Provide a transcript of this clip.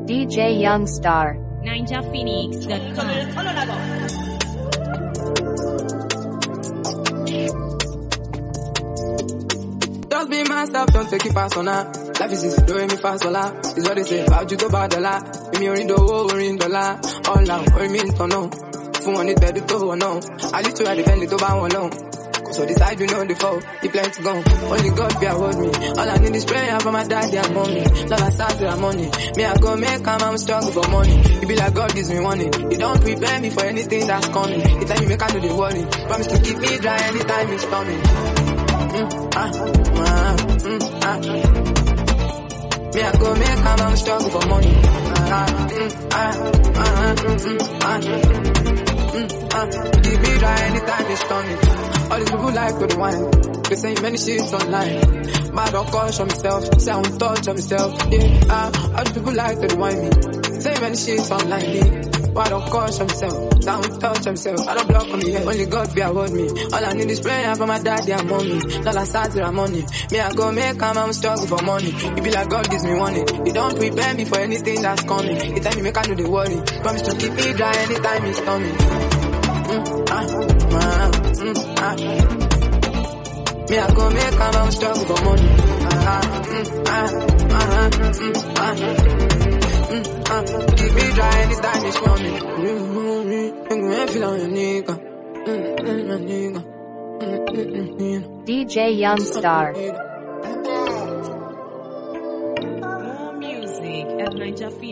DJ Youngstar. NinjaPhoenix.com. Just be myself, don't take it personal. Life is easy, don't me fast a lot. It's what they say, about you go bad a lot. Me orin dowo, orin dollar. All out, orin mi nton no. Fún wọn ní tẹ́lú tó wọ̀ náà. Àlí tó yà dé fẹ́lẹ̀ tó bá wọn náà. So decide you know the fall, you plan to go. Only God be hold me. All I need is prayer for my daddy and mommy. Love I start with money. Me I go make come, I'm struggle for money. It be like God gives me warning. You don't prepare me for anything that's coming. The time you make I know the worry. Promise to keep me dry anytime it's coming. Me I go make come, I'm struggle for money. Keep me dry anytime it's coming. All these people like with the wine. They say many shit online. But I don't caution myself. Say I won't touch on myself. Yeah, all these people like with the wine me. Say many shit online. Yeah. But I don't caution myself. Say I won't touch on myself. I don't block on me head. Only God be hold me. All I need is prayer for my daddy and mommy. All I start with money. Me I go make come, I'm struggle for money. It be like God gives me warning. You don't prepare me for anything that's coming. The time you make I know the worry. Promise to keep me dry anytime it's coming. Me I go make come, I'm struggle for money. Keep me dry anytime it's coming. Feel on your nigga. DJ Youngstar. More music at NinjaPhoenix.